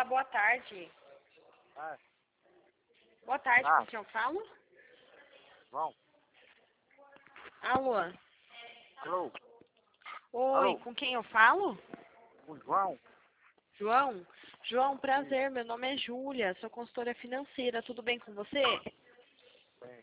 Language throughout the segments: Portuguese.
boa tarde. Ah, Boa tarde, com quem eu falo? João. Alô? Alô? Oi, Alô? com quem eu falo? O João? João? João, prazer, meu nome é Júlia, sou consultora financeira, tudo bem com você? Bem.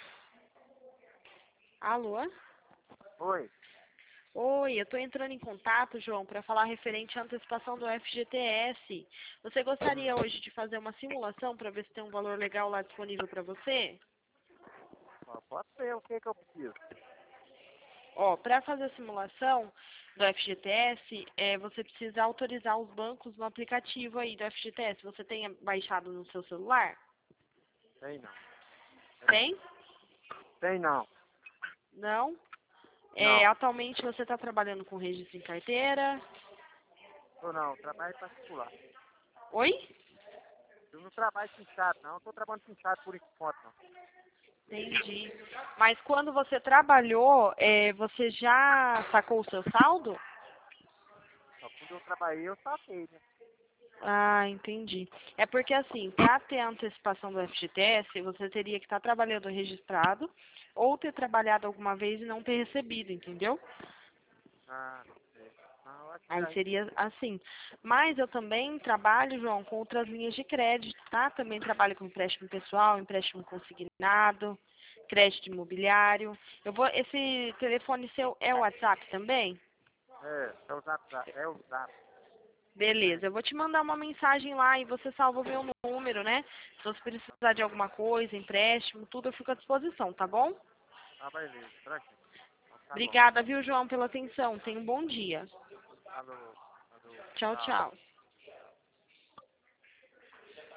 Alô? Oi. Oi, eu estou entrando em contato, João, para falar referente à antecipação do FGTS. Você gostaria hoje de fazer uma simulação para ver se tem um valor legal lá disponível para você? Pode ser, o que que eu preciso? Ó, para fazer a simulação do FGTS, você precisa autorizar os bancos no aplicativo aí do FGTS. Você tem baixado no seu celular? Tem não. Tem? Tem não. Não? Não. Atualmente você está trabalhando com registro em carteira? Eu não, trabalho particular. Oi? Eu não trabalho pinchado não, eu tô trabalhando pinchado por enquanto não. Entendi. Mas quando você trabalhou, você já sacou o seu saldo? Só quando eu trabalhei eu saquei, né? Ah, entendi. É porque assim, para ter a antecipação do FGTS, você teria que estar trabalhando registrado ou ter trabalhado alguma vez e não ter recebido, entendeu? Ah, não sei. Ah, eu acho que Aí aí. seria assim. Mas eu também trabalho, João, com outras linhas de crédito, tá? Também trabalho com empréstimo pessoal, empréstimo consignado, crédito imobiliário. Esse telefone seu é o WhatsApp também? É o zap, é o zap. Beleza, eu vou te mandar uma mensagem lá e você salva o meu número, né? Se você precisar de alguma coisa, empréstimo, tudo eu fico à disposição, tá bom? Ah, beleza, tranquilo. Então, tá bom. Obrigada, viu, João, pela atenção. Tenha um bom dia. Alô, alô, Tchau, tchau. tchau.